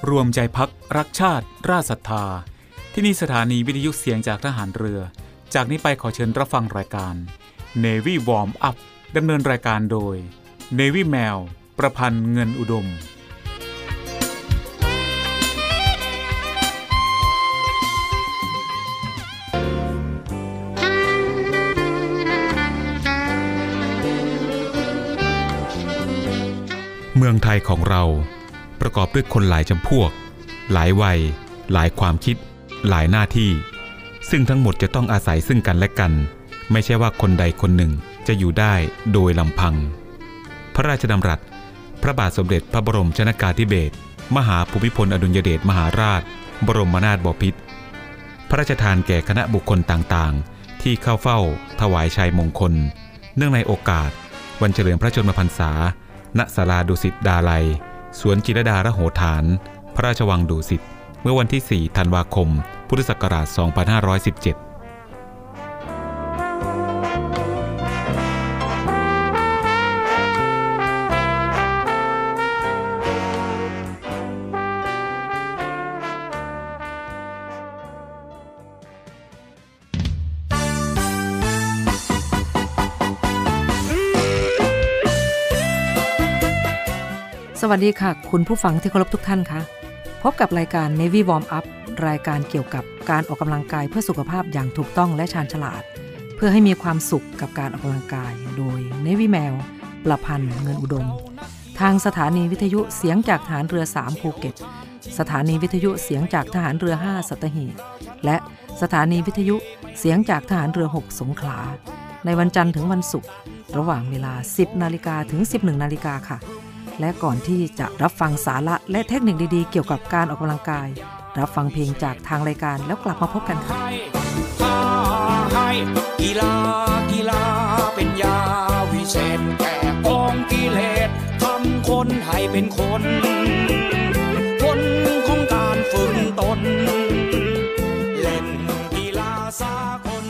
รวมใจพักรักชาติราชศรัทธาที่นี่สถานีวิทยุเสียงจากทหารเรือจากนี้ไปขอเชิญรับฟังรายการ Navy Warm Up ดำเนินรายการโดย Navy แมวประพันธ์เงินอุดมเมืองไทยของเราประกอบด้วยคนหลายจำพวกหลายวัยหลายความคิดหลายหน้าที่ซึ่งทั้งหมดจะต้องอาศัยซึ่งกันและกันไม่ใช่ว่าคนใดคนหนึ่งจะอยู่ได้โดยลำพังพระราชดำรัสพระบาทสมเด็จพระบรมชนกาธิเบศรมหาภูมิพลอดุลยเดชมหาราชบรมนาถบพิตรพระราชทานแก่คณะบุคคลต่างๆที่เข้าเฝ้าถวายชัยมงคลเนื่องในโอกาสวันเฉลิมพระชนมพรรษาณศาลาดุสิตดาลัยสวนจิรดาระโหฐานพระราชวังดุสิตเมื่อวันที่ 4 ธันวาคม พุทธศักราช 2517 สวัสดีค่ะคุณผู้ฟังที่เคารพทุกท่านค่ะพบกับรายการ Navy Warm Up รายการเกี่ยวกับการออกกำลังกายเพื่อสุขภาพอย่างถูกต้องและชาญฉลาดเพื่อให้มีความสุขกับการออกกำลังกายโดย Navy แมวประพันธ์เงินอุดมทางสถานีวิทยุเสียงจากทหารเรือ3ภูเก็ตสถานีวิทยุเสียงจากทหารเรือ5สัตหีบและสถานีวิทยุเสียงจากทหารเรือ6สงขลาในวันจันทร์ถึงวันศุกร์ระหว่างเวลา 10:00 นถึง 11:00 นค่ะและก่อนที่จะรับฟังสาระและเทคนิคดีๆเกี่ยวกับการออกกำลังกายรับฟังเพลงจากทางรายการแล้วกลับมาพบกันค่ะกีฬาเป็นยาวิเศษแก้กองกิเลสทำคนให้เป็นคนของการฝึกตนเล่นกีฬาสากล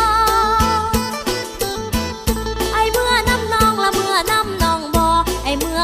ไอ้เมื่อ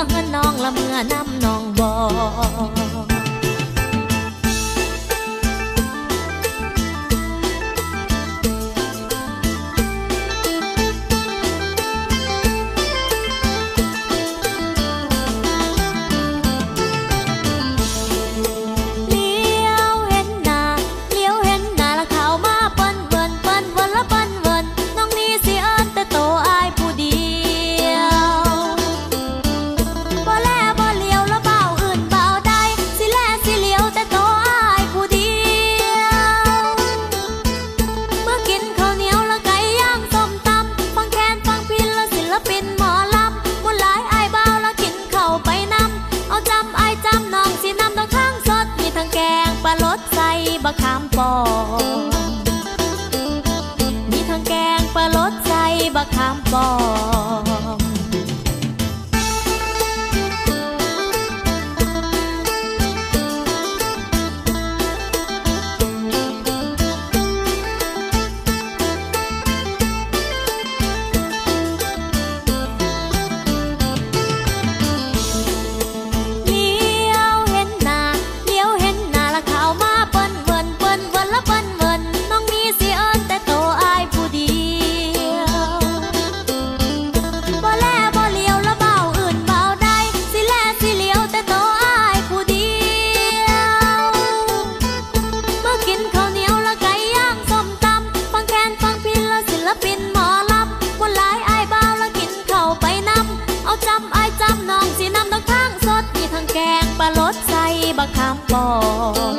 น้องสินำดอกทางสดมีทั้งแกงปลาลดใส่บักขามปอง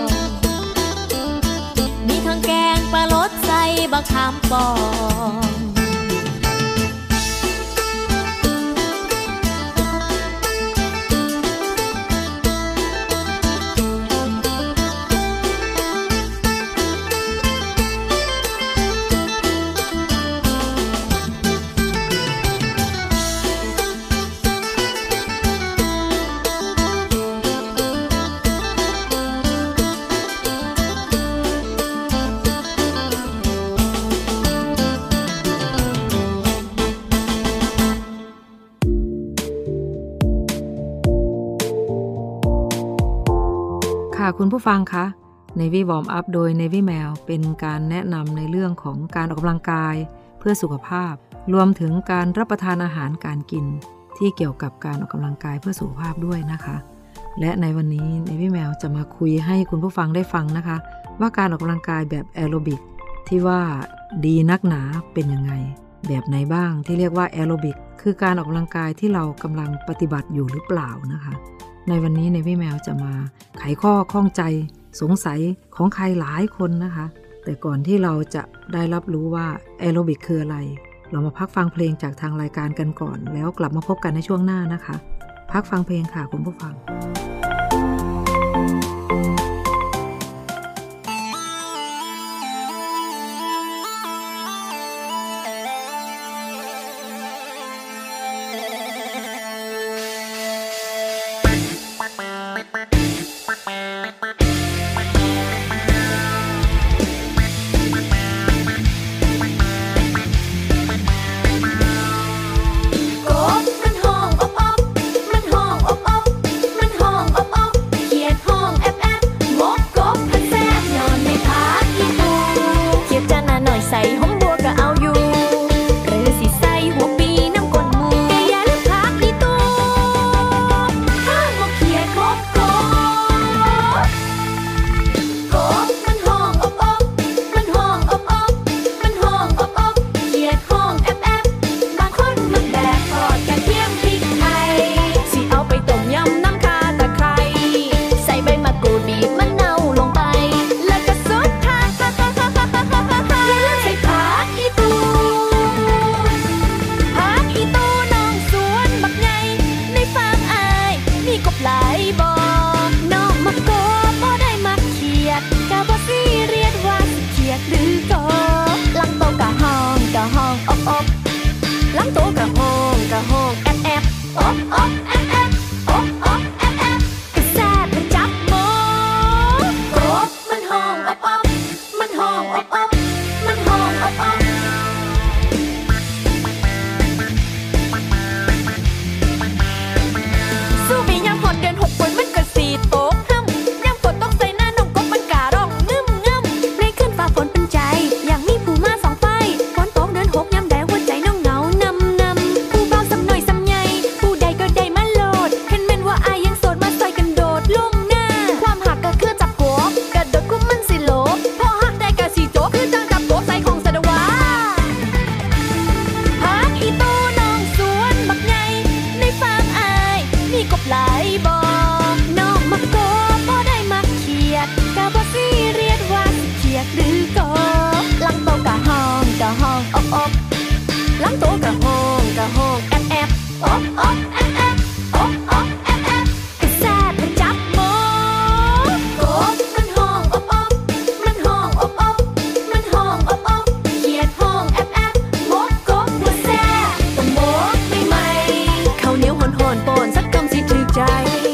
มีทั้งแกงปลาลดใส่บักขามปองคุณผู้ฟังคะ Navy Warm Up โดย Navy Mail เป็นการแนะนำในเรื่องของการออกกำลังกายเพื่อสุขภาพรวมถึงการรับประทานอาหารการกินที่เกี่ยวกับการออกกำลังกายเพื่อสุขภาพด้วยนะคะและในวันนี้ Navy Mail จะมาคุยให้คุณผู้ฟังได้ฟังนะคะว่าการออกกำลังกายแบบแอโรบิกที่ว่าดีนักหนาเป็นยังไงแบบไหนบ้างที่เรียกว่าแอโรบิกคือการออกกำลังกายที่เรากำลังปฏิบัติอยู่หรือเปล่านะคะในวันนี้Navy Mailจะมาไขข้อข้องใจสงสัยของใครหลายคนนะคะแต่ก่อนที่เราจะได้รับรู้ว่าแอโรบิกคืออะไรเรามาพักฟังเพลงจากทางรายการกันก่อนแล้วกลับมาพบกันในช่วงหน้านะคะพักฟังเพลงค่ะคุณผู้ฟังเหนียวหอนๆปนสักคำสิถือใจ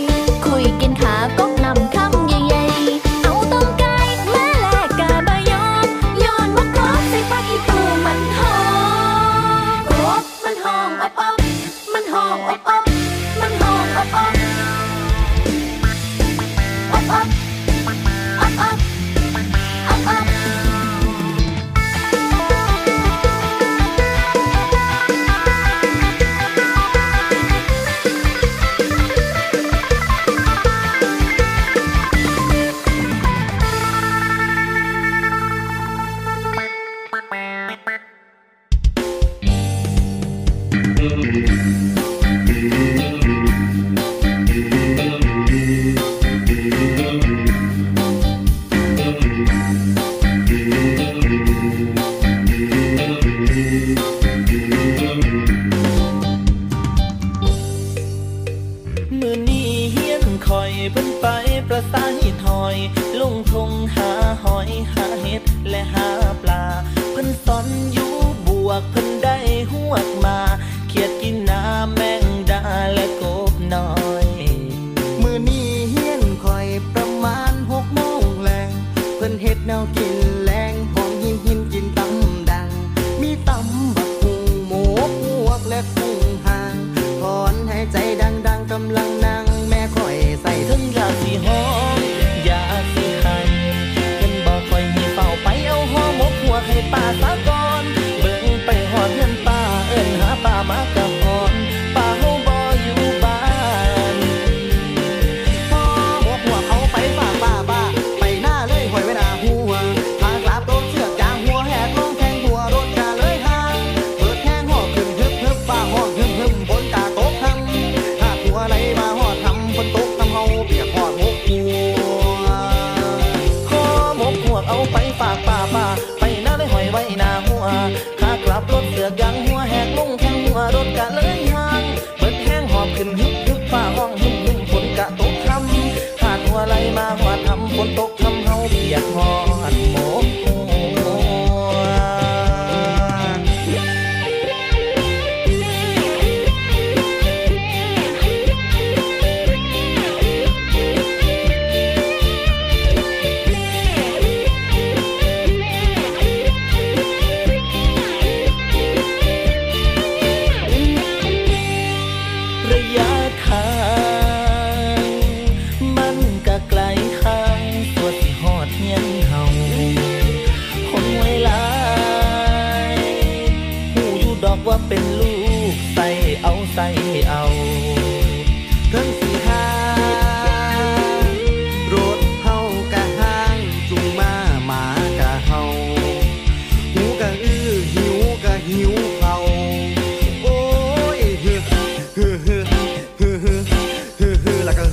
มื้อนี้เฮียนคอยเพิ่นไปประสาหิดหอยลงทงหาหอยหาเห็ดและหาปลาเพิ่นสอนอยู่บวกเพิ่นได้ฮวกมาเขียดกินน้ำแมงดาและกบน้อยมื้อนี้เฮียนคอยประมาณ6 โมงแลงเพิ่นเฮ็ดแนวกินแลงหอมหินกินตำดังมีตำบักหุ่งหมูพวกและกุ้งหางถอนให้ใจดังๆกำลังนั่งแม่ค่อยใส่ถึงยาสีหอมยาสีไข่เพิ่นบอกค่อยให้เฝ้าไปเอาห่อหมกหัวให้ป้าซะก่อนเบิ่งไปฮอดเฮือนป้าเอิ้นหาป้ามากะฮอนป้าเฮาบ่อยู่บ้านห่อหมกหัวเอาไปฝากป้าไปหน้าเลยห้อยไว้หน้าหัวพากลับรถเชือกจางหัวแหกลงแทงหัวรถกะเลยห่างเปิดแทงหอกขึ้นฮึบป้าหอกฮึบฝนกะตกทำหากหัวไหลมาหอดทำฝนตกทำเฮาเปียกหอดหมกหัวห่อหมกหัวเอาไปฝากป้าไปหน้าเลยห้อยไว้หน้าหัวขากลับรถเสือกยางหัวแหกลงแทงหัวรถกะเลยห่างเปิดแทงหอกขึ้นฮึบป้าห้องฮึบฝนกะตกทำหากหัวไหลมาหอดทำฝนตกทำเฮาเปียกหอดหมกหัวระยะทางมันก็ไกลข้างตัวสิฮอดเฮียนเฮาคนไว้หลายหูอยู่ดอกว่าเป็นลูกใส่เอาเทิงสิหารถเฮากะห้างจุงมาหมากะเฮาหูกะหิวกะหิวเขาโอ้ยแล้วก็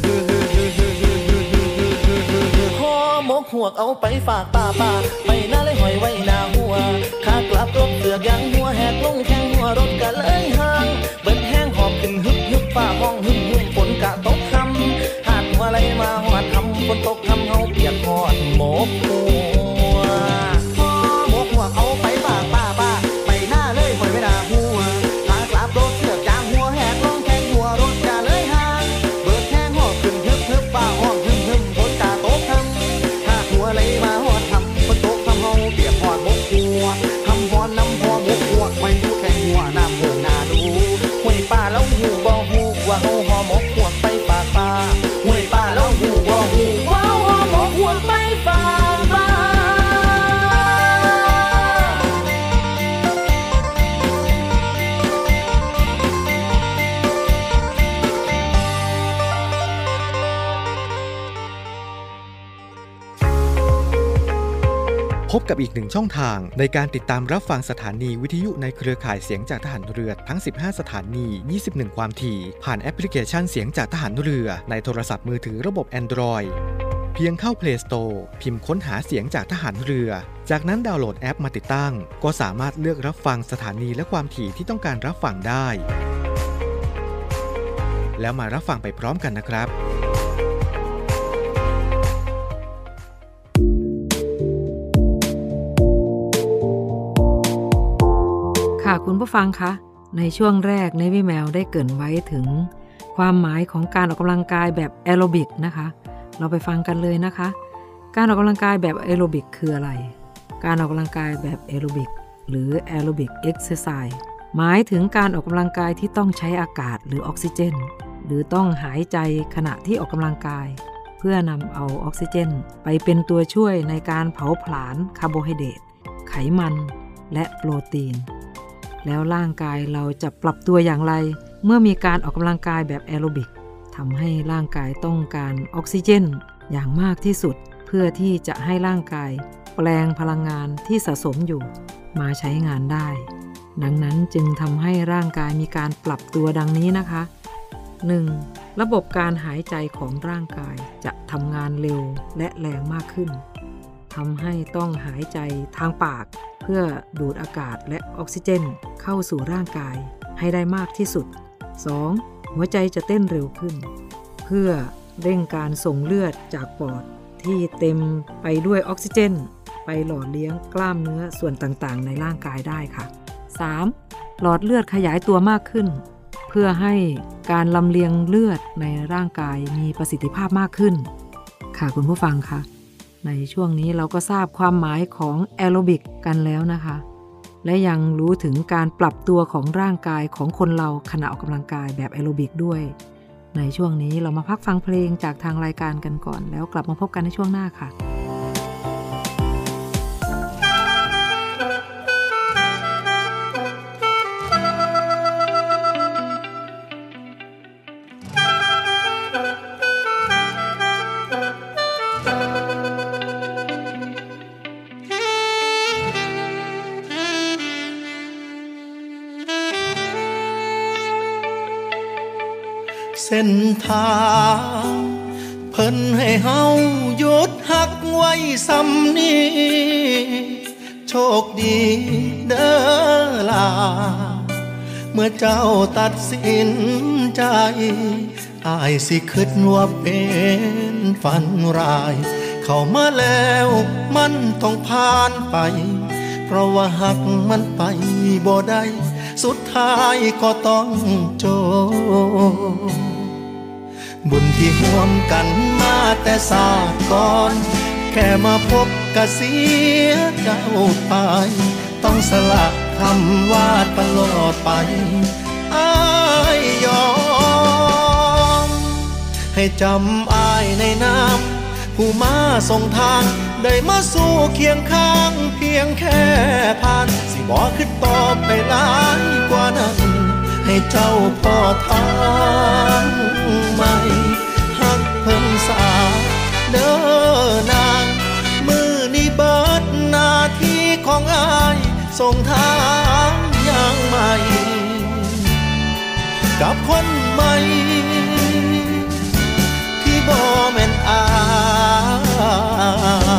ห่อหมกหวกเอาไปฝากป้าไปหน้าเลยห้อยไว้หน้าหัวขากลับรถเสือกยางหัวแหกลงแข้งหัวรถกะเลยห่างเบิ้นแห้งหอบขึ้นฮึบป้าห้องฮึบฝนกะตกคำหากหัวไหลมาหอดทำฝนตกทำเฮาเปียกหอดหมกหัวห่อหมกหวกเอาไปฝากป้าไปหน้าเลยห้อยไว้หน้าหัวขากลับรถเสือกยางหัวแหกลงแข้งหัวรถกะเลยห่างเบิ้นแห้งหอบขึ้นฮึบป้าห้องฮึบฝนกะตกคำหากหัวไหลมาหอดทำฝนตกทำเฮาเปียกหอดหมกหัวทำหอดน้ำหอหมกหัวไม่ดูแข้งหัวน้ำเบิ่งหน้าดูห้วยป้าแล้วหูบ่หูว่าเฮาหอหมกหัวไปฝากป้าห้วยป้าแล้วหูบ่หูว่าเฮาหอหมกหัวไปฝากป้าพบกับอีกหนึ่งช่องทางในการติดตามรับฟังสถานีวิทยุในเครือข่ายเสียงจากทหารเรือทั้ง15สถานี 21 ความถี่ผ่านแอปพลิเคชันเสียงจากทหารเรือในโทรศัพท์มือถือระบบ Android เพียงเข้า Play Store พิมพ์ค้นหาเสียงจากทหารเรือจากนั้นดาวน์โหลดแอปมาติดตั้งก็สามารถเลือกรับฟังสถานีและความถี่ที่ต้องการรับฟังได้แล้วมารับฟังไปพร้อมกันนะครับค่ะคุณผู้ฟังคะในช่วงแรกNavy Mailได้เกริ่นไว้ถึงความหมายของการออกกำลังกายแบบแอโรบิกนะคะเราไปฟังกันเลยนะคะการออกกำลังกายแบบแอโรบิกคืออะไรการออกกำลังกายแบบแอโรบิกหรือแอโรบิกเอ็กซ์ไซส์หมายถึงการออกกำลังกายที่ต้องใช้อากาศหรือออกซิเจนหรือต้องหายใจขณะที่ออกกำลังกายเพื่อนำเอาออกซิเจนไปเป็นตัวช่วยในการเผาผลาญคาร์โบไฮเดรตไขมันและโปรตีนแล้วร่างกายเราจะปรับตัวอย่างไรเมื่อมีการออกกำลังกายแบบแอโรบิกทำให้ร่างกายต้องการออกซิเจนอย่างมากที่สุดเพื่อที่จะให้ร่างกายแปลงพลังงานที่สะสมอยู่มาใช้งานได้ดังนั้นจึงทำให้ร่างกายมีการปรับตัวดังนี้นะคะ 1. ระบบการหายใจของร่างกายจะทำงานเร็วและแรงมากขึ้นทำให้ต้องหายใจทางปากเพื่อดูดอากาศและออกซิเจนเข้าสู่ร่างกายให้ได้มากที่สุด 2. หัวใจจะเต้นเร็วขึ้นเพื่อเร่งการส่งเลือดจากปอดที่เต็มไปด้วยออกซิเจนไปหล่อเลี้ยงกล้ามเนื้อส่วนต่างๆในร่างกายได้ค่ะ 3. หลอดเลือดขยายตัวมากขึ้นเพื่อให้การลำเลียงเลือดในร่างกายมีประสิทธิภาพมากขึ้นค่ะคุณผู้ฟังคะในช่วงนี้เราก็ทราบความหมายของแอโรบิกกันแล้วนะคะและยังรู้ถึงการปรับตัวของร่างกายของคนเราขณะออกกำลังกายแบบแอโรบิกด้วยในช่วงนี้เรามาพักฟังเพลงจากทางรายการกันก่อนแล้วกลับมาพบกันในช่วงหน้าค่ะเส้นทางเพิ่นให้เฮาหยุดหักไว้ซ้ำนี้โชคดีเด้อล่ะเมื่อเจ้าตัดสินใจอ้ายสิคิดว่าเป็นฝันร้ายเข้ามาแล้วมันต้องผ่านไปเพราะว่าหักมันไปบ่ได้สุดท้ายก็ต้องจบบุญที่ร่วมกันมาแต่ศาสตร์ก่อนแค่มาพบก็เสียเจ้าไปต้องสละคำว่าตลอดไปอ้ายยอมให้จำอ้ายในน้ำผู้มาส่งทางได้มาสู่เคียงข้างเพียงแค่ผ่านสิบ่ขึ้นต่อไปหลายกว่านั้นให้เจ้าพ่อทางใหม่หักเพิ่งสาเด้อนางมือนี้เบิดหน้าที่ของอ้ายส่งทางอย่างใหม่กับคนใหม่ที่บ่แม่นอ้าย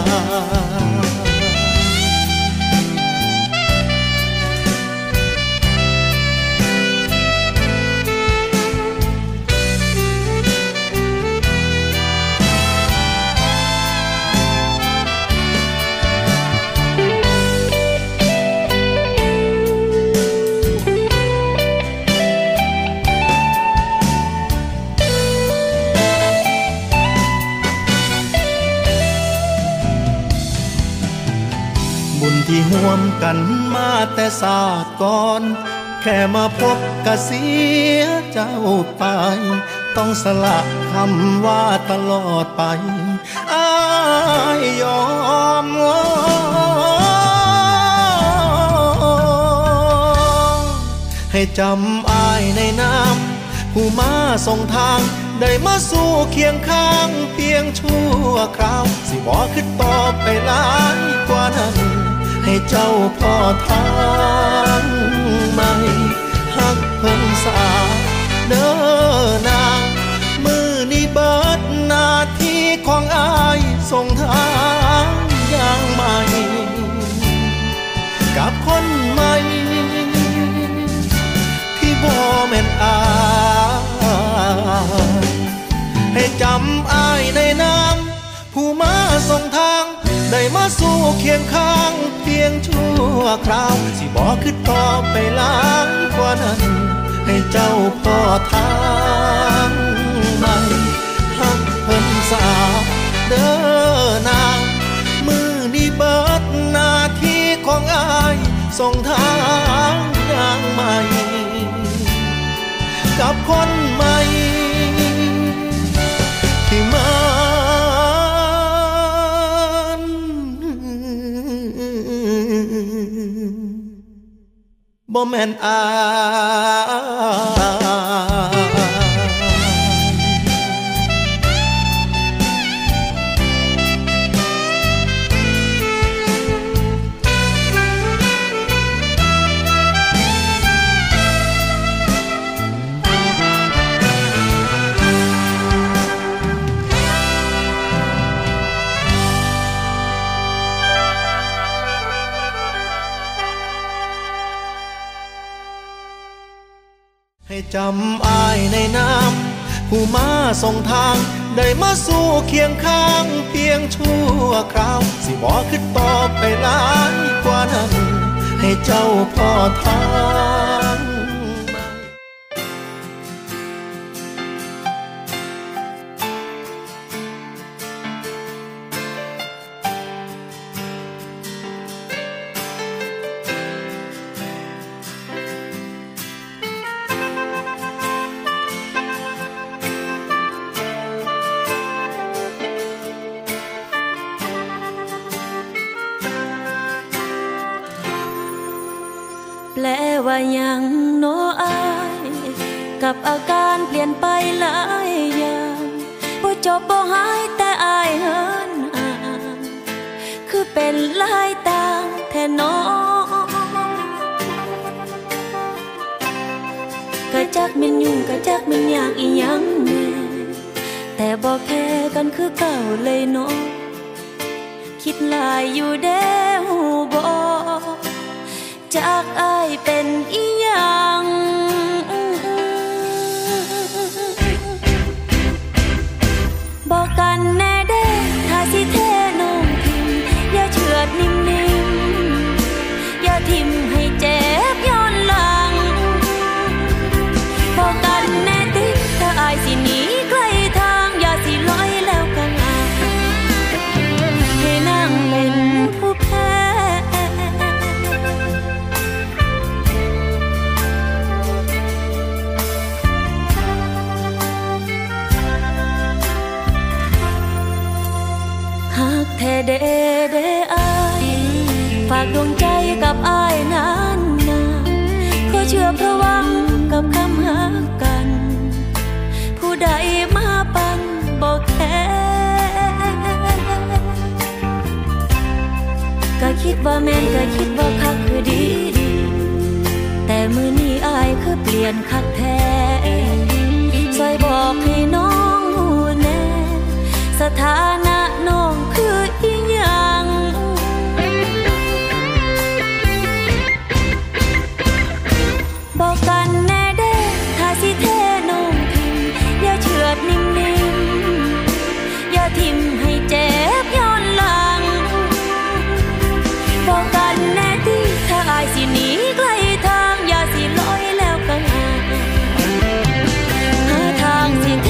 ที่ร่วมกันมาแต่ศาสตร์ก่อนแค่มาพบก็เสียเจ้าไปต้องสละคำว่าตลอดไปอ้ายยอมให้จำอ้ายในน้ำผู้มาส่งทางได้มาสู่เคียงข้างเพียงชั่วคราวสิบ่ขึ้นต่อไปหลายกว่านั้นให้เจ้าพ่อทางใหม่หักเพิ่งสาเด้อนางมือนี้เบิดหน้าที่ของอ้ายส่งทางอย่างใหม่กับคนใหม่ที่บ่แม่นอ้ายให้จำอ้ายในน้ำผู้มาส่งทางได้มาสู่เคียงข้างเพียงชั่วคราวสิบ่ขึ้นต่อไปหลายกว่านั้นให้เจ้าพ่อทางใหม่หักเพิ่นสาเด้อนางมือนี้เบิดหน้าที่ของอ้ายส่งทางอย่างใหม่กับคนใหม่ที่มาบ่แม่นอ้ายให้จำอ้ายในน้ำผู้มาส่งทางได้มาสู่เคียงข้างเพียงชั่วคราวสิบ่คิดต่อไปหลายกว่านั้นให้เจ้าพอทางแปลว่ายังโนอายกับอาการเปลี่ยนไปหลายอย่างบ่จบบ่หายแต่อายเหินห่างคือเป็นหลายต่างแท้น้องก็จักแม่นยุ่งก็จักแม่นยากอีหยังแน่แต่บ่แค่กันคือเก่าเลยเนาะคิดหลายอยู่เด้ฮู้บ่จากอ้ายเป็นอีหยังบอกกันแน่เด้ถ้าสิเทน้องทิมอย่าเฉือดนิ่มๆอย่าทิมให้เจ็บย้อนหลังบอกกันแน่ติถ้าอ้ายสิหนีไกลทางอย่าสิลอยแล้วกันให้นั่งเป็นผู้แพ้แท้เด้อ้ายฝากดวงใจกับอ้ายนานๆก็เชื่อเพราะหวังกับคำหากันผู้ใดมาปันบอกแค่ก็คิดว่าแม่นก็คิดว่าคักคือดีแต่มื้อนี้อ้ายคือเปลี่ยนคักแท้ช่วยบอกให้น้องรู้แน่สถานะน้องคืออีหยังบอกกันแน่เด้ถ้าสิเทน้องทิมอย่าเฉือดนิ่มๆอย่าทิมให้เจ็บย้อนหลังบอกกันแน่ติถ้าอายสิหนีไกลทางอย่าสิลอยแล้วกันหาทางสิเท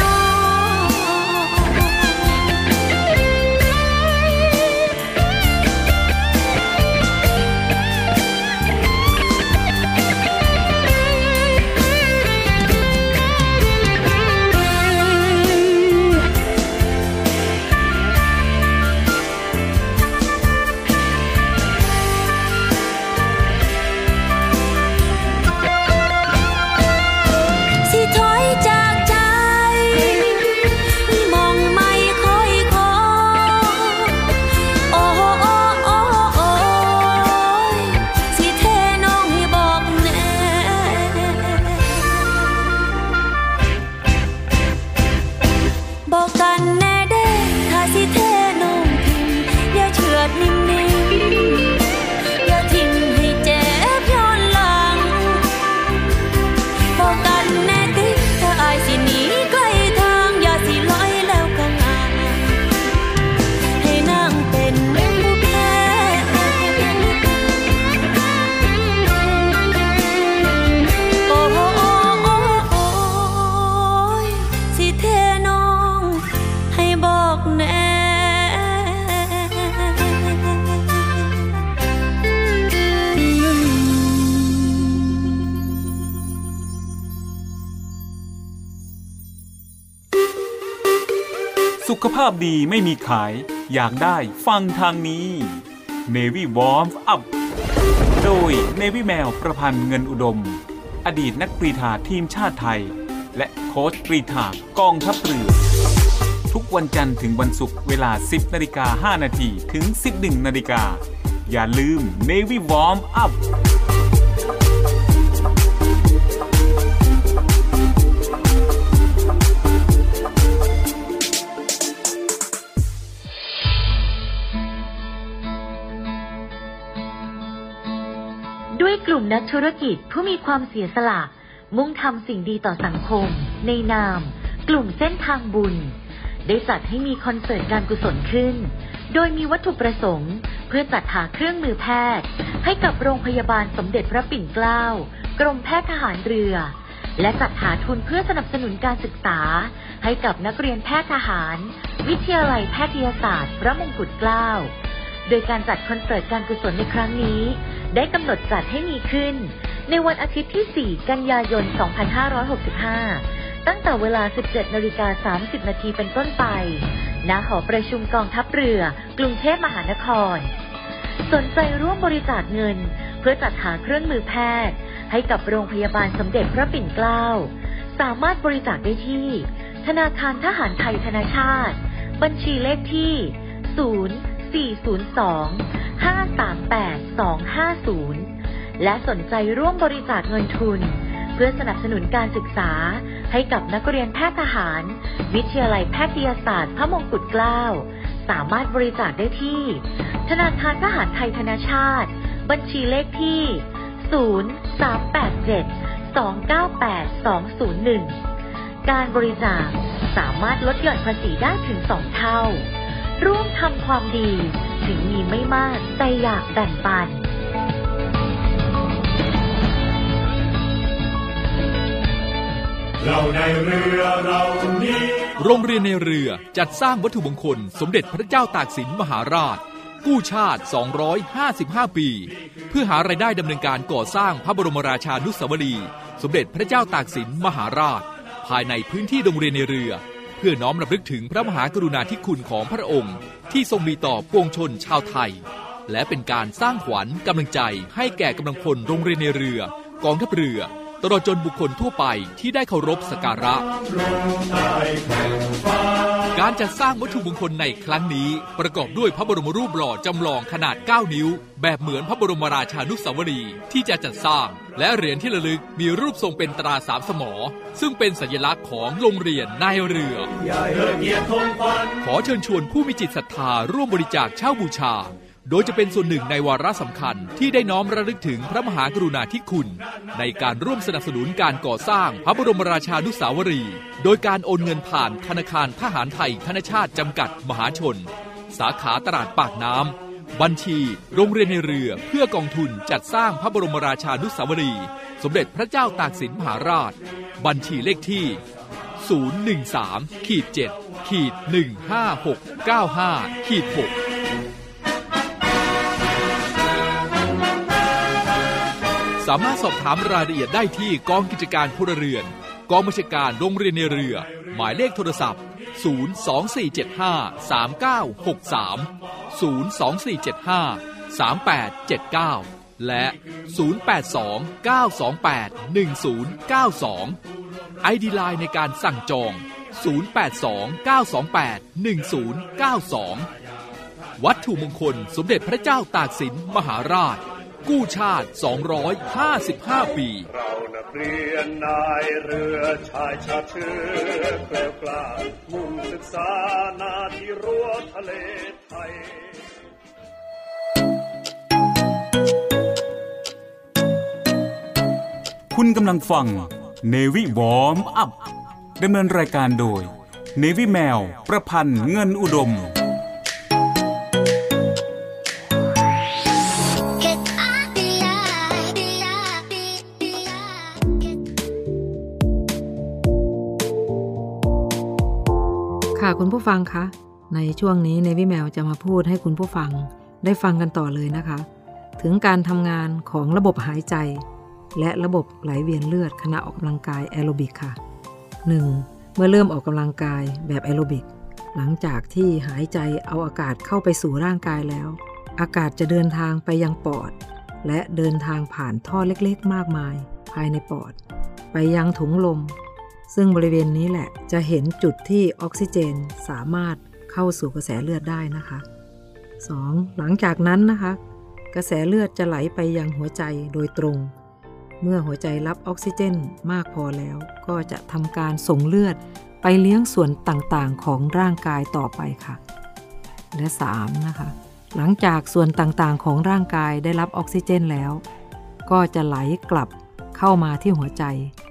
สุขภาพดีไม่มีขายอยากได้ฟังทางนี้ Navy Warm Up โดย Navy แมวประพันธ์เงินอุดมอดีตนักกรีฑาทีมชาติไทยและโค้ชกรีฑากองทัพเรือทุกวันจันทร์ถึงวันศุกร์เวลา 10:05 น.ถึง 11:00 น.อย่าลืม Navy Warm Up ด้วยกลุ่มนักธุรกิจผู้มีความเสียสละมุ่งทำสิ่งดีต่อสังคมในนามกลุ่มเส้นทางบุญได้จัดให้มีคอนเสิร์ตการกุศลขึ้นโดยมีวัตถุประสงค์เพื่อจัดหาเครื่องมือแพทย์ให้กับโรงพยาบาลสมเด็จพระปิ่นเกล้ากรมแพทย์ทหารเรือและจัดหาทุนเพื่อสนับสนุนการศึกษาให้กับนักเรียนแพทย์ทหารวิทยาลัยแพทยศาสตร์พระมงกุฎเกล้าโดยการจัดคอนเสิร์ตการกุศลในครั้งนี้ได้กำหนดจัดให้มีขึ้นในวันอาทิตย์ที่ 4 กันยายน 2565 ตั้งแต่เวลา 17:30 น.เป็นต้นไปณ หอประชุมกองทัพเรือกรุงเทพมหานครสนใจร่วมบริจาคเงินเพื่อจัดหาเครื่องมือแพทย์ให้กับโรงพยาบาลสมเด็จพระปิ่นเกล้าสามารถบริจาคได้ที่ธนาคารทหารไทยธนชาติบัญชีเลขที่ 0402-538-250 และสนใจร่วมบริจาคเงินทุนเพื่อสนับสนุนการศึกษาให้กับนักเรียนแพทย์ทหารวิทยาลัยแพทยศาสตร์พระมงกุฎเกล้าสามารถบริจาคได้ที่ธนาคารทหารไทยธนชาติบัญชีเลขที่ 0387-298-201 การบริจาคสามารถลดหย่อนภาษีได้ถึง 2 เท่าร่วมทำความดีถึงมีไม่มากแต่อยากแบ่งปันเราในเรือเรานี้โรงเรียนในเรือจัดสร้างวัตถุมงคลสมเด็จพระเจ้าตากสินมหาราชกู้ชาติ255 ปีเพื่อหารายได้ดำเนินการก่อสร้างพระบรมราชานุสาวรีย์สมเด็จพระเจ้าตากสินมหาราชภายในพื้นที่โรงเรียนในเรือเพื่อน้อมรำลึกถึงพระมหากรุณาธิคุณของพระองค์ที่ทรงมีต่อปวงชนชาวไทยและเป็นการสร้างขวัญกำลังใจให้แก่กำลังพลโรงเรียนในเรือกองทัพเรือตลอดจนบุคคลทั่วไปที่ได้เคารพสักการะการจัดสร้างวัตถุมงคลในครั้งนี้ประกอบด้วยพระบรมรูปหล่อจำลองขนาด 9 นิ้วแบบเหมือนพระบรมราชานุสาวรีย์ที่จะจัดสร้างและเหรียญที่ระลึกมีรูปทรงเป็นตรา3 สมอซึ่งเป็นสัญลักษณ์ของโรงเรียนนายเรือขอเชิญชวนผู้มีจิตศรัทธาร่วมบริจาคเช่าบูชาโดยจะเป็นส่วนหนึ่งในวาระสำคัญที่ได้น้อมระลึกถึงพระมหากรุณาธิคุณในการร่วมสนับสนุนการก่อสร้างพระบรมราชานุสาวรีย์โดยการโอนเงินผ่านธนาคารทหารไทยธนชาติจำกัดมหาชนสาขาตลาดปากน้ำบัญชีโรงเรียนในเรือเพื่อกองทุนจัดสร้างพระบรมราชานุสาวรีย์สมเด็จพระเจ้าตากสินมหาราชบัญชีเลขที่ 013-7-15695-6สามารถสอบถามรายละเอียดได้ที่กองกิจการพลเรือนกองบัญชาการโรงเรียนในเรือหมายเลขโทรศัพท์ 024753963 024753879 และ 082-928-1092 ID Line ในการสั่งจอง 082-928-1092 วัตถุมงคลสมเด็จพระเจ้าตากสินมหาราชกู้ชาติ255 ปีเรานักเรียนนายเรือชายชาติเชื้อแกล้วกล้ามุ่งศึกษานาที่รั้วทะเลไทยคุณกำลังฟัง Navy Warm Up ดำเนินรายการโดย Navy แมวประพันธ์เงินอุดมค่ะคุณผู้ฟังคะในช่วงนี้Navyแมวจะมาพูดให้คุณผู้ฟังได้ฟังกันต่อเลยนะคะถึงการทำงานของระบบหายใจและระบบไหลเวียนเลือดขณะออกกำลังกายแอโรบิกค่ะ 1. เมื่อเริ่มออกกำลังกายแบบแอโรบิกหลังจากที่หายใจเอาอากาศเข้าไปสู่ร่างกายแล้วอากาศจะเดินทางไปยังปอดและเดินทางผ่านท่อเล็กๆมากมายภายในปอดไปยังถุงลมซึ่งบริเวณนี้แหละจะเห็นจุดที่ออกซิเจนสามารถเข้าสู่กระแสเลือดได้นะคะ 2. หลังจากนั้นนะคะกระแสเลือดจะไหลไปยังหัวใจโดยตรงเมื่อหัวใจรับออกซิเจนมากพอแล้วก็จะทำการส่งเลือดไปเลี้ยงส่วนต่างๆของร่างกายต่อไปค่ะและ 3. นะคะหลังจากส่วนต่างๆของร่างกายได้รับออกซิเจนแล้วก็จะไหลกลับเข้ามาที่หัวใจ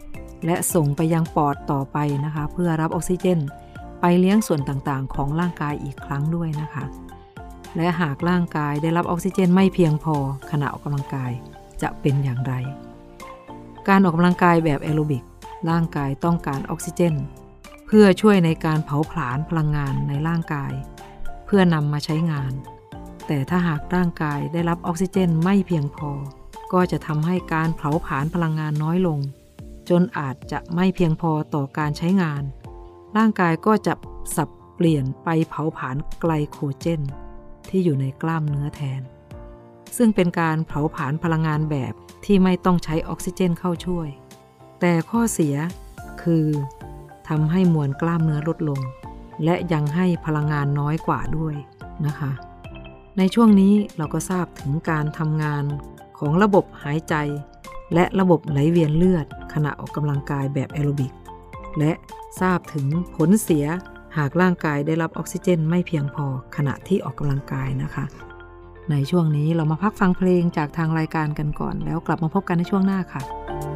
และส่งไปยังปอดต่อไปนะคะเพื่อรับออกซิเจนไปเลี้ยงส่วนต่างๆของร่างกายอีกครั้งด้วยนะคะและหากร่างกายได้รับออกซิเจนไม่เพียงพอขณะออกกำลังกายจะเป็นอย่างไรการออกกำลังกายแบบแอโรบิกร่างกายต้องการออกซิเจนเพื่อช่วยในการเผาผลาญพลังงานในร่างกายเพื่อนำมาใช้งานแต่ถ้าหากร่างกายได้รับออกซิเจนไม่เพียงพอก็จะทำให้การเผาผลาญพลังงานน้อยลงจนอาจจะไม่เพียงพอต่อการใช้งานร่างกายก็จะสับเปลี่ยนไปเผาผลาญไกลโคเจนที่อยู่ในกล้ามเนื้อแทนซึ่งเป็นการเผาผลาญพลังงานแบบที่ไม่ต้องใช้ออกซิเจนเข้าช่วยแต่ข้อเสียคือทำให้มวลกล้ามเนื้อลดลงและยังให้พลังงานน้อยกว่าด้วยนะคะในช่วงนี้เราก็ทราบถึงการทำงานของระบบหายใจและระบบไหลเวียนเลือดขณะออกกำลังกายแบบแอโรบิกและทราบถึงผลเสียหากร่างกายได้รับออกซิเจนไม่เพียงพอขณะที่ออกกำลังกายนะคะในช่วงนี้เรามาพักฟังเพลงจากทางรายการกันก่อนแล้วกลับมาพบกันในช่วงหน้าค่ะ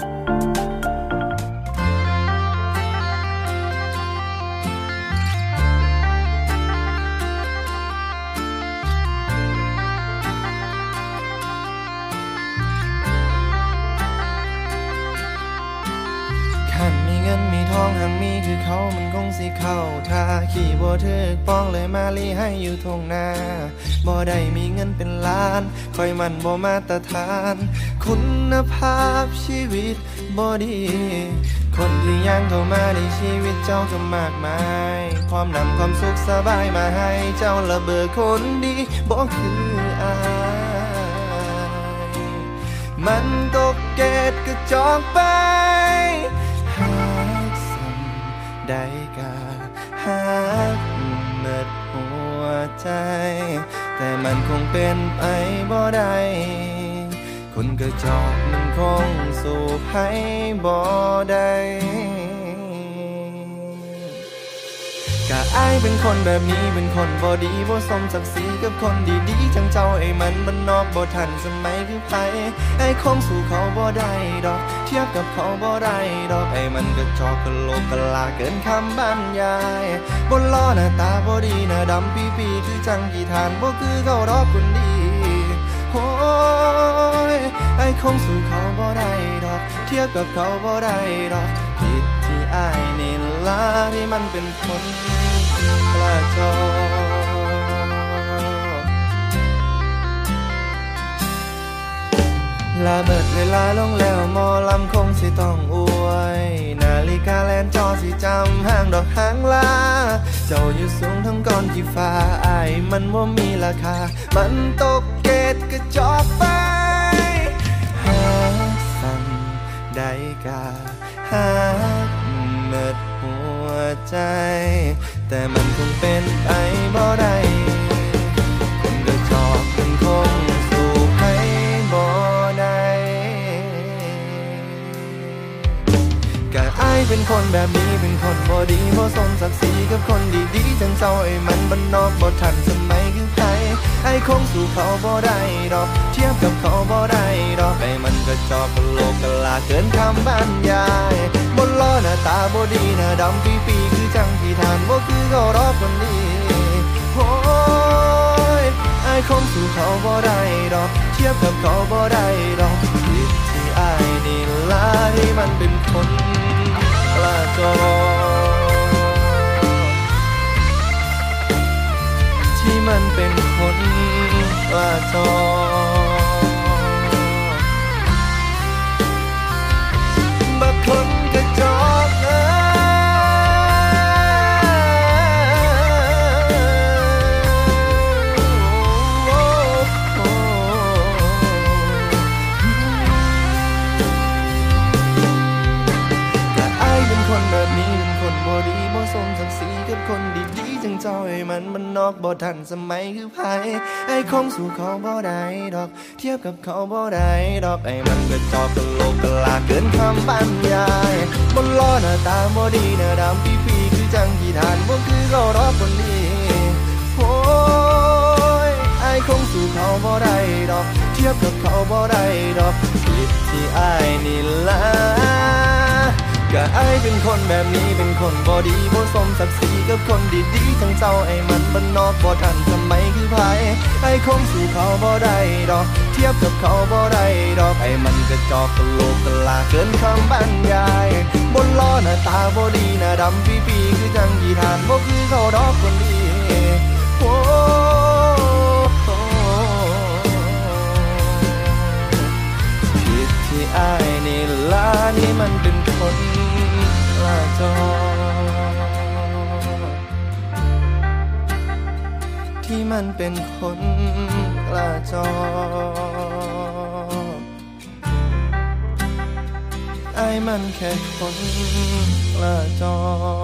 มีทองหังมีคือเขามันคงสิเข้าท่าขี่บ่ถึกป้องเลยมาลีให้อยู่ทงนาบ่ได้มีเงินเป็นล้านค่อยมันบ่มาตรฐานคุณภาพชีวิตบ่ดีคนที่ยังเข้ามาในชีวิตเจ้าก็มากมายความนำความสุขสบายมาให้เจ้าละเบอคนดีบ่คืออายมันตกเกตกระจอกไปได้กะหักเบิดหัวใจแต่มันคงเป็นไปบ่ได้คนกระจอกมันคงสู้ให้บ่ได้กะอ้ายเป็นคนแบบนี้เป็นคนบ่ดีบ่สมศักดิ์ศรีกับคนดีๆจังเจ้าไอ้มันบ้านนอกบ่ทันสมัยคือไผไอ้คงสู้เขาบ่ได้ดอกเทียบกับเขาบ่ได้ดอกไอ้มันกระจอกกะโหลกกะลาเกินคำบรรยายบ่ล้อหน้าตาบ่ดีหน้าดำปีๆคือจังกี่ทานบ่คือเขาดอกคนดีโอ้ยไอ้คงสู้เขาบ่ได้ดอกเทียบกับเขาบ่ได้ดอกผิดที่อ้ายนี่ล่ะที่มันเป็นคนกระจอกลาเบิดเวลาลงแล้วหมอลำคงสิต้องอวยนาฬิกาแลนจอสิจำห้างดอกหางลาเจ้าอยู่สูงทั้งก้อนที่ฟ้าอ้ายมันบ่มีราคามันตกเกตกระจอกไปหาสั่งได้กะหาเมิดหัวใจแต่มันคงเป็นไปบ่ได้คนกระจอกมันคงสู้ให้บ่ได้กะอ้ายเป็นคนแบบนี้เป็นคนบ่ดีบ่สมศักดิ์ศรีกับคนดีๆจังเจ้าไอ้มันบ้านนอกบ่ทันสมัยคือไผไอ้คงสู้เขาบ่ได้ดอกเทียบกับเขาบ่ได้ดอกไอ้มันกระจอกกะโหลกกะลาเกินคำบรรยายบ่ล้อหน้าตาบ่ดีหน้าดำปีๆคือจังที่ทานบ่คือเขาดอกคนดีโอ้ยไอ้คงสู้เขาบ่ได้ดอกเทียบกับเขาบ่ได้ดอกผิดที่อ้ายนี่ล่ะที่มันเป็นคนกระจอกที่มันเป็นคนกระจอกบักคนกระจอกแบบนี้เป็นคนบ่ดีบ่สมศักดิ์ศรีกับคนดีๆจังเจ้าไอ้มันบ้านนอกบ่ทันสมัยคือไผไอ้คงสู้เขาบ่ได้ดอกเทียบกับเขาบ่ได้ดอกไอ้มันกระจอกกะโหลกกะลาเกินคำบรรยายบ่ล้อหน้าตาบ่ดีหน้าดำปีๆคือจังที่ทานบ่คือเขาดอกคนดีโอ้ยไอ้คงสู้เขาบ่ได้ดอกเทียบกับเขาบ่ได้ดอกผิดที่อ้ายนี่ล่ะกก็อ้ายเป็นคนแบบนี้เป็นคนบ่ดีบ่สมศักดิ์ศรีกับคนดีๆทั้งเจ้าไอ้มันบ้านนอกบ่ทันสมัยคือไผไอ้คงสู่เขาบ่ได้ดอกเทียบกับเขาบ่ได้ดอกไอ้มันกระจอกกะโหลกกะลาเกินคำบรรยายบนล้อหน้าตาบ่ดีหน้าดำปีๆคือจังยีทานบ่คือเขาดอกคนดีโอ้ผิดที่อ้ายนี่ล่ะนี่มันเป็นคนละจอที่มันเป็นคนละจอไอ้มันแค่คนละจอ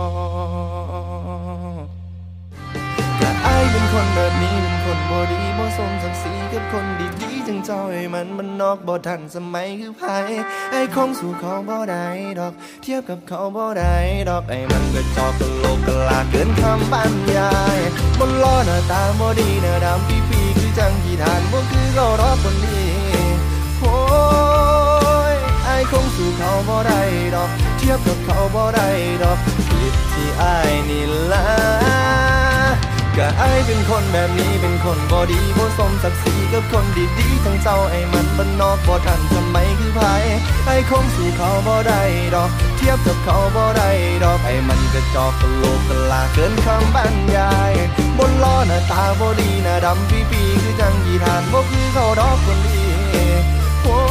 ก็ไอ้เป็นคนแบบนี้เป็นคนบ่ดีบ่สมศักดิ์ศรีกับคนดีๆจังเจ้าไอ้มันนอกบ่ทันสมัยคือไผไอ้คงสู่เขาบ่ได้ดอกเทียบกับเขาบ่ได้ดอกไอ้มันก็จอกกะโหลกกะลาเกินคำบรรยายบนล้อหน้าตาบ่ดีหน้าดำปีๆคือจังขี้ทานบ่คือเขาดอกคนดีโอ้ยไอ้คงสู่เขาบ่ได้ดอกเทียบกับเขาบ่ได้ดอกผิดที่ไอ้นี่ล่ะก็ไอ้เป็นคนแบบนี้เป็นคนบ่ดีบ่สมศักดิ์ศรีกับคนดีๆทั้งเจ้าไอ้มันบ้านนอกบ่ทันสมัยคือไผไอ้คงสู่เขาบ่ได้ดอกเทียบกับเขาบ่ได้ดอกไอ้มันกระจอกกะโหลกกะลาเกินคำบรรยายบนล้อหน้าตาบ่ดีหน้าดำปีๆคือจังยีทานบ่คือเขาดอกคนดีโอ้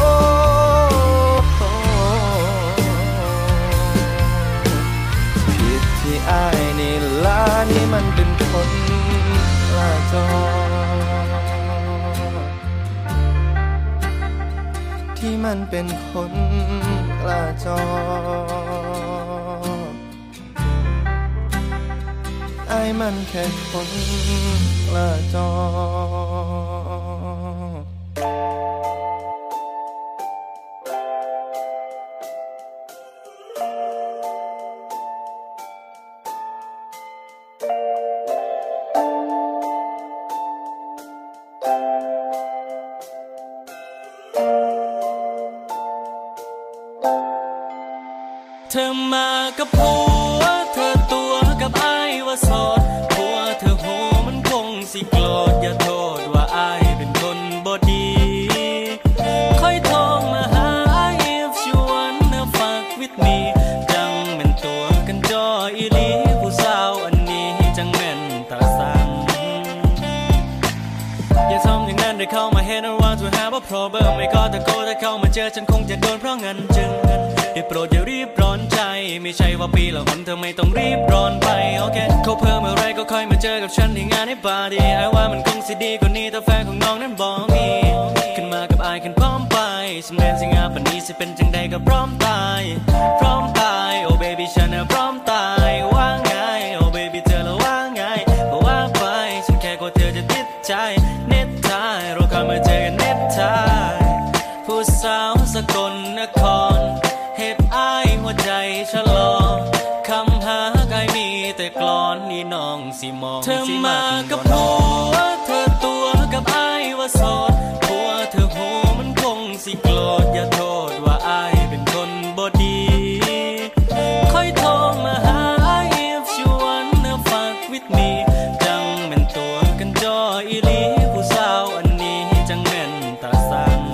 ผิดที่อ้ายนี่ล่ะนี่มันเป็นคนละจอที่มันเป็นคนละจอไอ้มันแค่คนละจอเธอมากับผัวเธอตัวกับอ้ายว่าโสดผัวเธอโหมันคงสิโกรธอย่าโทษว่าอ้ายเป็นคนบ่ดีค่อยโทรมาหา if you wanna fuck with me จังแม่นตัวกันจออีหลีผู้สาวอันนี้จังแม่นตาสังอย่าทำอย่างนั้นได้เข้ามาเห็นว่าจะหาว่า problem ไม่ก็ตะโกนถ้าเข้ามาเจอฉันคงจะโดนเพราะงั้นจึงได้โปรดอย่ารีบร้อนใจไม่ใช่ว่าปีละหนเธอไม่ต้องรีบร้อนไปโอเคเขาเพิ่มอะไรก็ค่อยมาเจอกับฉันที่งานให้ปาร์ตี้ไอ้ว่ามันคงสิดีกว่านี้แต่แฟนของน้องนั้นบอกมีขึ้นมากับไอ้ขึ้นพร้อมไปสำเร็จสิ่งงานปานนี้สิเป็นจังใดก็พร้อมตายพร้อมตายโอ้เบบี้ฉันพร้อมตายว่าไงโอ้เบบี้เธอละว่าไงบอกว่าไปฉันแค่กลัวเธอจะติดใจเน็ตไทยเราค่อยมาเจอกันเน็ตไทยผู้สาวสกลนครเฮ็ดอ้ายหัวใจชะลอคำหาใครมีแต่กลอนนี่น้องสิมองเธอมากับผัวเธอตัวกับอ้ายว่าโสดผัวเธอโหมันคงสิโกรธอย่าโทษว่าอ้ายเป็นคนบ่ดีค่อยโทรมาหา if you wanna fuck with me จังแม่นตัวกันจออีหลีผู้สาวอันนี้จังแม่นตาสัง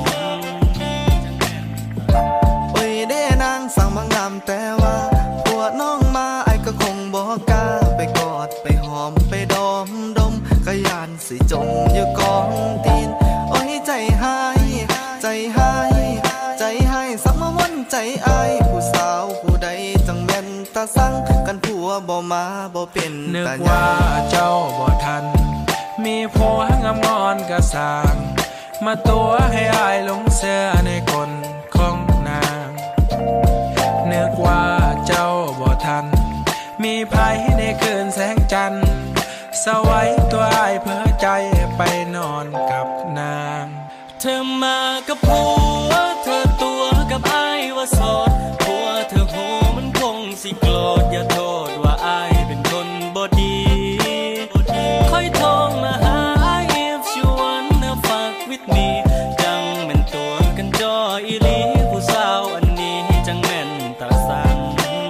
สั่งบางงามแต่ว่าผัวน้องมาไอ้ก็คงบอกกล้าไปกอดไปหอมไปดมก็ยานสิจมอยู่กองตีนโอ้ยใจหายใจหายใจหายสักมาวนใจอ้ายผู้สาวผู้ใดจังแม่นตาสั่งกันผัวบ่มาบ่เป็นนึกว่าเจ้าบ่ทันมีผัวงามงอนก็สร้างมาตัวให้อ้ายหลงเสือในคนของนางนึกว่าเจ้าบ่ทันมีภัยในคืนแสงจันทร์สวัยตัวอ้ายเพ้อใจไปนอนกับนางเธอมากับผัวเธอตัวกับอ้ายว่าโสดผัวเธอโหมันคงสิโกรธอย่าโทษว่าอ้ายเป็นคนบ่ดีค่อยโทรมาหา if you wanna fuck with me จังแม่นตัวกันจออีหลีผู้สาวอันนี้จังแม่นตาสัง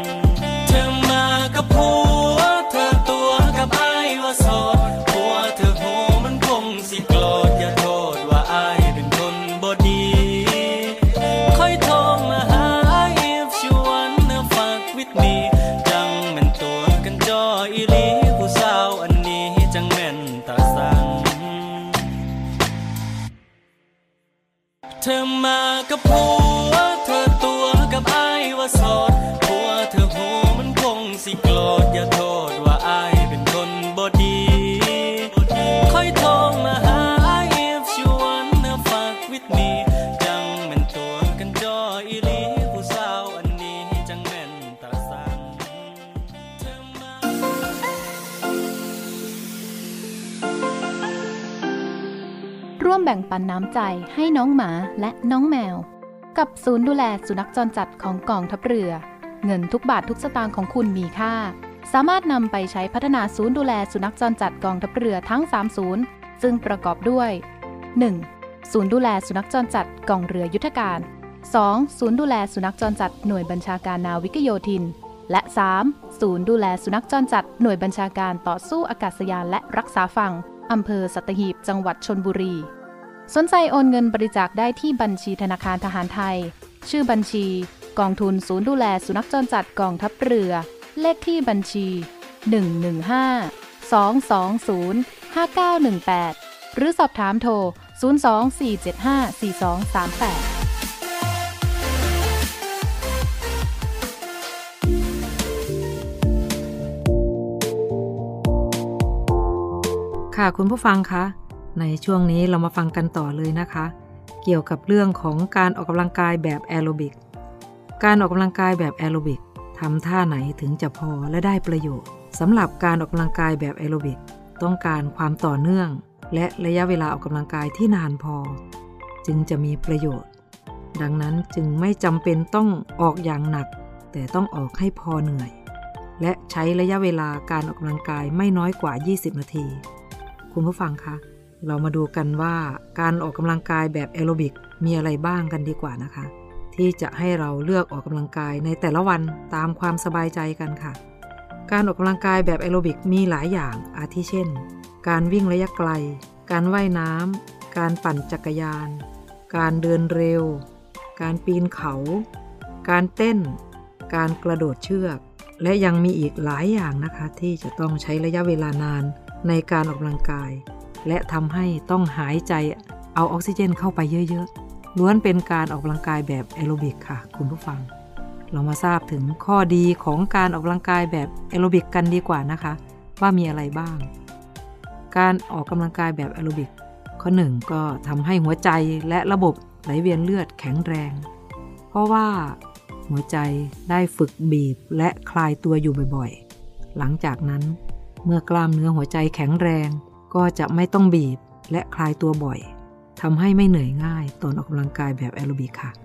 กับผัวเธอตัวกับอ้ายว่าโสดผัวเธอโหมันคงสิโกรธอย่าโทษว่าอ้ายเป็นคนบ่ดีค่อยโทรมาหา if you wanna fuck with me จังแม่นตัวกันจออีหลีผู้สาวอันนี้จังแม่นตาสันร่วมแบ่งปันน้ำใจให้น้องหมาและน้องแมวกับศูนย์ดูแลสุนัขจรจัดของกองทัพเรือเงินทุกบาททุกสตางค์ของคุณมีค่าสามารถนำไปใช้พัฒนาศูนย์ดูแลสุนัขจรจัดกองทัพเรือทั้ง3ศูนย์ซึ่งประกอบด้วย 1. ศูนย์ดูแลสุนัขจรจัดกองเรือยุทธการ 2. ศูนย์ดูแลสุนัขจรจัดหน่วยบัญชาการนาวิกโยธินและ 3. ศูนย์ดูแลสุนัขจรจัดหน่วยบัญชาการต่อสู้อากาศยานและรักษาฝั่งอำเภอสัตหีบจังหวัดชลบุรีสนใจโอนเงินบริจาคได้ที่บัญชีธนาคารทหารไทยชื่อบัญชีกองทุนศูนย์ดูแลสุนัขจรจัดกองทัพเรือเลขที่บัญชี115-220-5918หรือสอบถามโทร024754238 ค่ะคุณผู้ฟังคะในช่วงนี้เรามาฟังกันต่อเลยนะคะเกี่ยวกับเรื่องของการออกกำลังกายแบบแอโรบิกการออกกำลังกายแบบแอโรบิกทำท่าไหนถึงจะพอและได้ประโยชน์สำหรับการออกกำลังกายแบบแอโรบิกต้องการความต่อเนื่องและระยะเวลาออกกำลังกายที่นานพอจึงจะมีประโยชน์ดังนั้นจึงไม่จำเป็นต้องออกอย่างหนักแต่ต้องออกให้พอเหนื่อยและใช้ระยะเวลาการออกกำลังกายไม่น้อยกว่า20นาทีคุณผู้ฟังคะเรามาดูกันว่าการออกกำลังกายแบบแอโรบิกมีอะไรบ้างกันดีกว่านะคะที่จะให้เราเลือกออกกำลังกายในแต่ละวันตามความสบายใจกันค่ะการออกกำลังกายแบบแอโรบิกมีหลายอย่างอาทิเช่นการวิ่งระยะไกลการว่ายน้ำการปั่นจักรยานการเดินเร็วการปีนเขาการเต้นการกระโดดเชือกและยังมีอีกหลายอย่างนะคะที่จะต้องใช้ระยะเวลานานในการออกกำลังกายและทำให้ต้องหายใจเอาออกซิเจนเข้าไปเยอะๆล้วนเป็นการออกกำลังกายแบบแอโรบิกค่ะคุณผู้ฟังเรามาทราบถึงข้อดีของการออกกำลังกายแบบแอโรบิกกันดีกว่านะคะว่ามีอะไรบ้างการออกกำลังกายแบบแอโรบิกข้อ1ก็ทำให้หัวใจและระบบไหลเวียนเลือดแข็งแรงเพราะว่าหัวใจได้ฝึกบีบและคลายตัวอยู่บ่อยๆหลังจากนั้นเมื่อกล้ามเนื้อหัวใจแข็งแรงก็จะไม่ต้องบีบและคลายตัวบ่อยทำให้ไม่เหนื่อยง่ายตอนออกกำลังกายแบบแอโรบิกค่ะ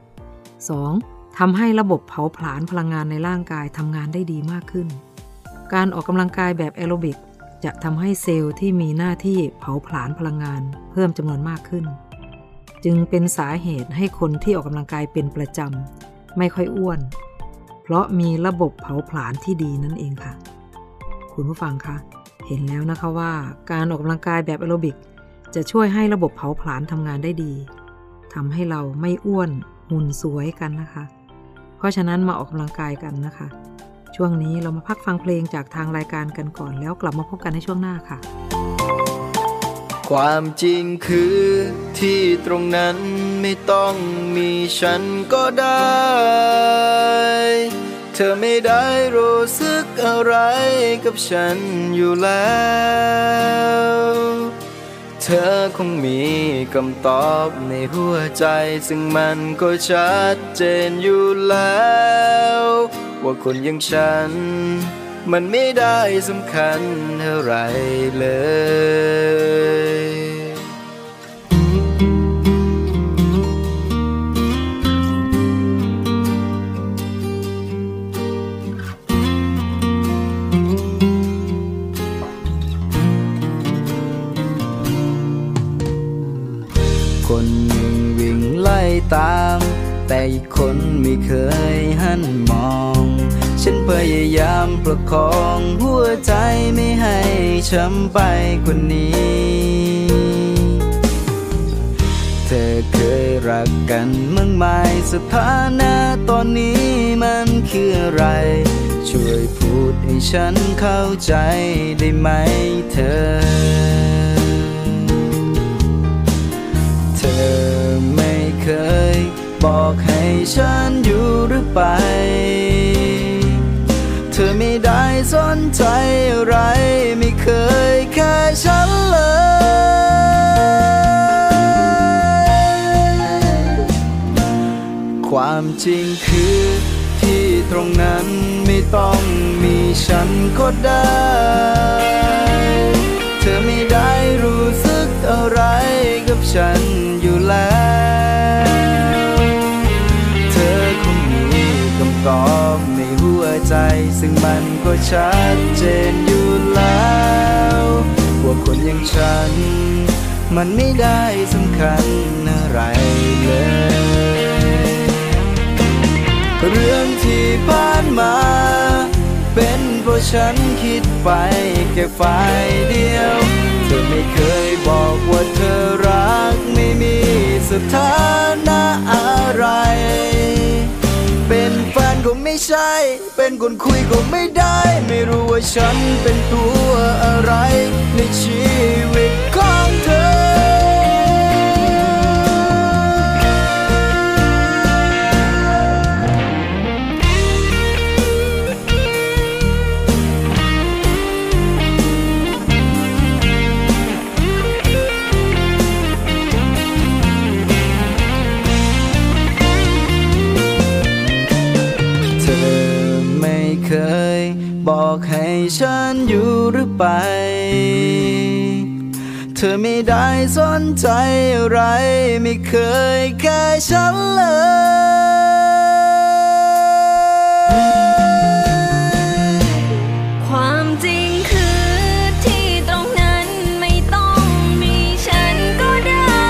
2. ทำให้ระบบเผาผลาญพลังงานในร่างกายทำงานได้ดีมากขึ้นการออกกำลังกายแบบแอโรบิกจะทำให้เซลล์ที่มีหน้าที่เผาผลาญพลังงานเพิ่มจำนวนมากขึ้นจึงเป็นสาเหตุให้คนที่ออกกำลังกายเป็นประจำไม่ค่อยอ้วนเพราะมีระบบเผาผลาญที่ดีนั่นเองค่ะคุณผู้ฟังคะเห็นแล้วนะคะว่าการออกกำลังกายแบบแอโรบิกจะช่วยให้ระบบเผาผลาญทำงานได้ดีทำให้เราไม่อ้วนหุ่นสวยกันนะคะเพราะฉะนั้นมาออกกำลังกายกันนะคะช่วงนี้เรามาพักฟังเพลงจากทางรายการกันก่อนแล้วกลับมาพบกันในช่วงหน้าค่ะความจริงคือที่ตรงนั้นไม่ต้องมีฉันก็ได้เธอไม่ได้รู้สึกอะไรกับฉันอยู่แล้วเธอคงมีคำตอบในหัวใจซึ่งมันก็ชัดเจนอยู่แล้วว่าคนอย่างฉันมันไม่ได้สำคัญเท่าไรเลยคนหนึ่งวิ่งไล่ตามแต่อีกคนไม่เคยหันมองฉันพยายามประคองหัวใจไม่ให้ช้ำไปกว่านี้เธอเคยรักกันมั้งไหมสถานะตอนนี้มันคืออะไรช่วยพูดให้ฉันเข้าใจได้ไหมเธอไม่เคยบฉันอยู่หรือไปเธอไม่ได้สนใจอะไรไม่เคยแค่ฉันเลยความจริงคือที่ตรงนั้นไม่ต้องมีฉันก็ได้เธอไม่ได้รู้สึกอะไรกับฉันอยู่แล้วเธอคงมีคำตอบในหัวใจซึ่งมันก็ชัดเจนอยู่แล้วว่าคนอย่างฉันมันไม่ได้สำคัญอะไรเลยเรื่องที่ผ่านมาเป็นเพราะฉันคิดไปแค่ฝ่ายเดียวเธอไม่เคยบอกว่าเธอรักไม่มีสถานะอะไรเป็นแฟนก็ไม่ใช่เป็นคนคุยก็ไม่ได้ไม่รู้ว่าฉันเป็นตัวอะไรในชีวิตของเธอบอกให้ฉันอยู่หรือไปเธอไม่ได้สนใจอะไรไม่เคยแค่ฉันเลยความจริงคือที่ตรงนั้นไม่ต้องมีฉันก็ได้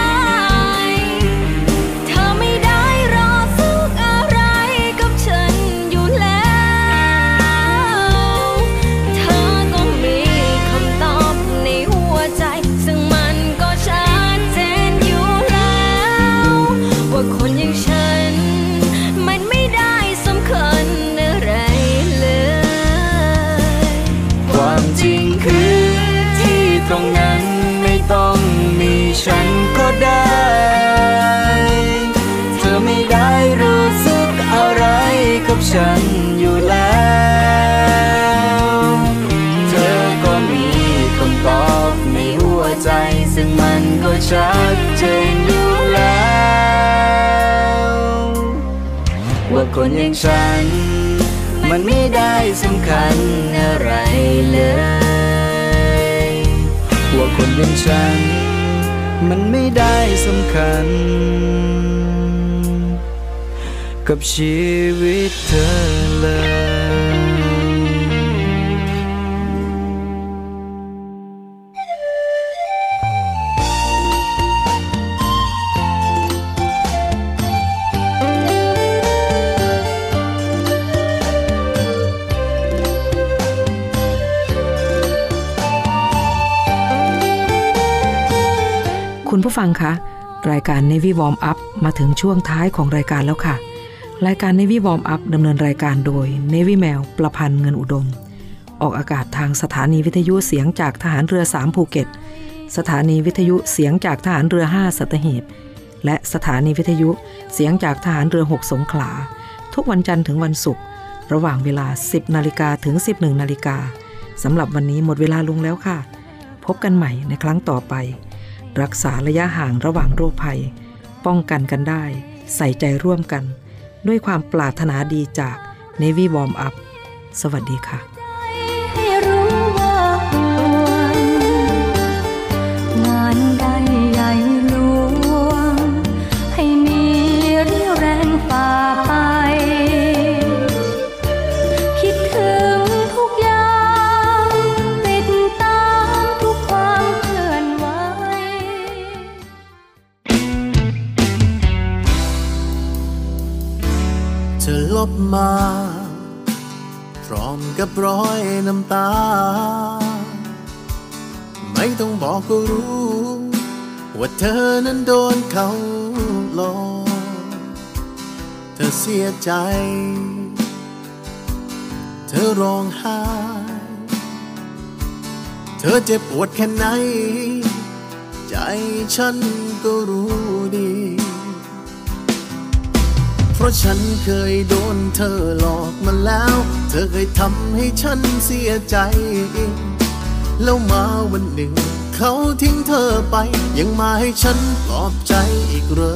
เธอไม่ได้รอสักอะไรกับฉันอยู่แล้วคนอย่างฉันมันไม่ได้สำคัญอะไรเลยความจริงคือที่ตรงนั้นไม่ต้องมีฉันก็ได้เธอไม่ได้รู้สึกอะไรกับฉันอยู่แล้วเธอก็มีคำตอบในหัวใจซึ่งมันก็ชัดเจนอยู่แล้วว่าคนอย่างฉันมันไม่ได้สำคัญอะไรเลยว่าคนอย่างฉันมันไม่ได้สำคัญกับชีวิตเธอเลยคุณผู้ฟังคะรายการ Navy Warm Up มาถึงช่วงท้ายของรายการแล้วค่ะรายการ Navy Warm Up ดำเนินรายการโดย Navy แมวประพันธ์เงินอุดมออกอากาศทางสถานีวิทยุเสียงจากทหารเรือ3ภูเก็ตสถานีวิทยุเสียงจากทหารเรือ5สัตหีบและสถานีวิทยุเสียงจากทหารเรือ6สงขลาทุกวันจันทร์ถึงวันศุกร์ระหว่างเวลา 10 นาฬิกาถึง 11 นาฬิกาสำหรับวันนี้หมดเวลาลงแล้วค่ะพบกันใหม่ในครั้งต่อไปรักษาระยะห่างระหว่างโรคภัยป้องกันกันได้ใส่ใจร่วมกันด้วยความปรารถนาดีจาก Navy Warm Up สวัสดีค่ะให้รู้ว่าห่วงงานใดใหญ่หลวงให้มีเรี่ยวแรงฝ่าไปคิดถึงทุกอย่างติดตามทุกความเคลื่อนไหวเธอลบมาพร้อมกับรอยน้ำตาไม่ต้องบอกก็รู้ว่าเธอนั้นโดนเขาหลอกเธอเสียใจเธอร้องไห้เธอเจ็บปวดแค่ไหนใจฉันก็รู้ดีเพราะฉันเคยโดนเธอหลอกมาแล้วเธอเคยทำให้ฉันเสียใจแล้วมาวันหนึ่งเขาทิ้งเธอไปยังมาให้ฉันปลอบใจอีกเหรอ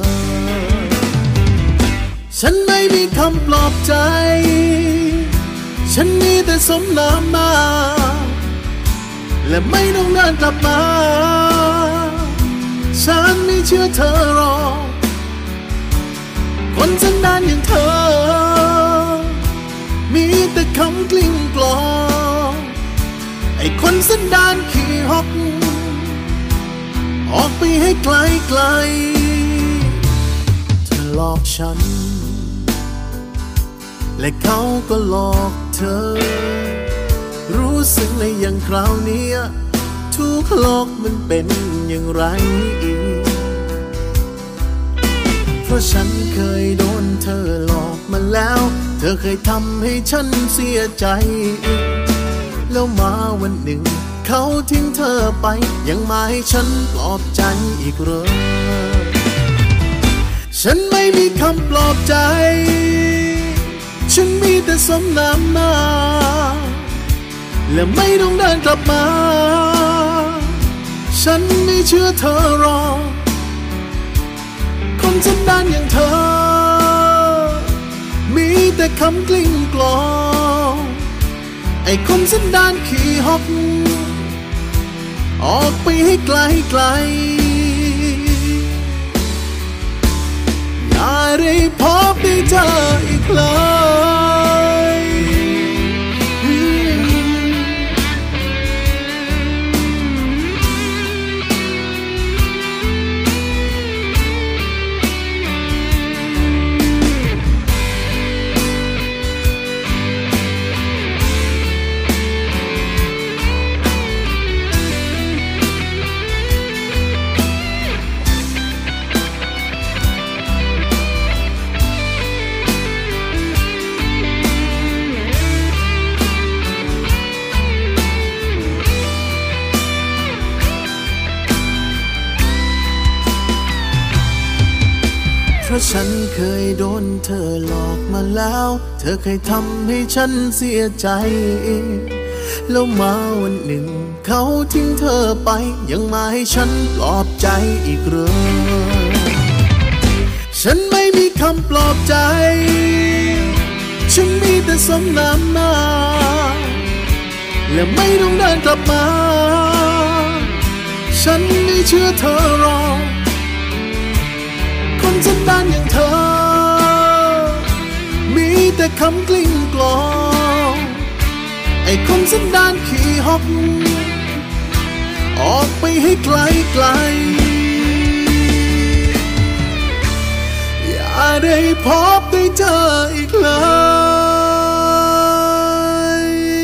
ฉันไม่มีคำปลอบใจฉันมีแต่สมน้ำหน้าและไม่ต้องเดินกลับมาฉันไม่เชื่อเธอหรอกคนสันดานอย่างเธอมีแต่คำกลิ้งกลองไอ้คนสันดานขี้ฮอกออกไปให้ไกลไกลเธอหลอกฉันและเขาก็หลอกเธอรู้สึกในอย่างคราวนี้ทุกโลกมันเป็นอย่างไรเพราะฉันเคยโดนเธอหลอกมาแล้วเธอเคยทำให้ฉันเสียใจแล้วมาวันหนึ่งเขาทิ้งเธอไปยังมาให้ฉันปลอบใจอีกเหรอฉันไม่มีคำปลอบใจฉันมีแต่สมน้ำหน้าและไม่ต้องเดินกลับมาฉันไม่เชื่อเธอหรอกคนสันดานอย่างเธอมีแต่คำกลิ้งกลองไอ้คนสันดานขี้ฮอกออกไปให้ไกลไกลอย่าได้พบได้เจออีกเลยเพราะฉันเคยโดนเธอหลอกมาแล้วเธอเคยทำให้ฉันเสียใจแล้วมาวันหนึ่งเขาทิ้งเธอไปยังมาให้ฉันปลอบใจอีกเหรอฉันไม่มีคำปลอบใจฉันมีแต่สมน้ำหน้าและไม่ต้องเดินกลับมาฉันไม่เชื่อเธอหรอกคนสันดานอย่างเธอมีแต่คำกลิ้งกลองไอ้คนสันดานขี้ฮอกออกไปให้ไกลไกลอย่าได้พบได้เจออีกเลย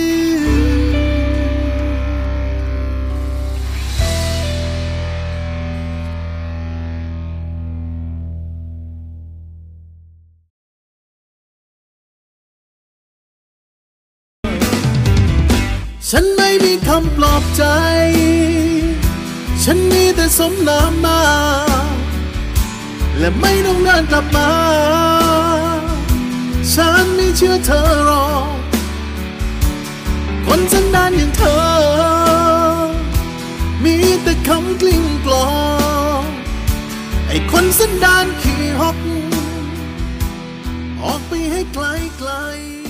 ฉันไม่มีคำปลอบใจฉันมีแต่สมน้ำหน้าและไม่ต้องเดินกลับมาฉันไม่เชื่อเธอหรอกคนสันดานอย่างเธอมีแต่คำกลิ้งกลองไอ้คนสันดานขี้ฮอกออกไปให้ไกลไกล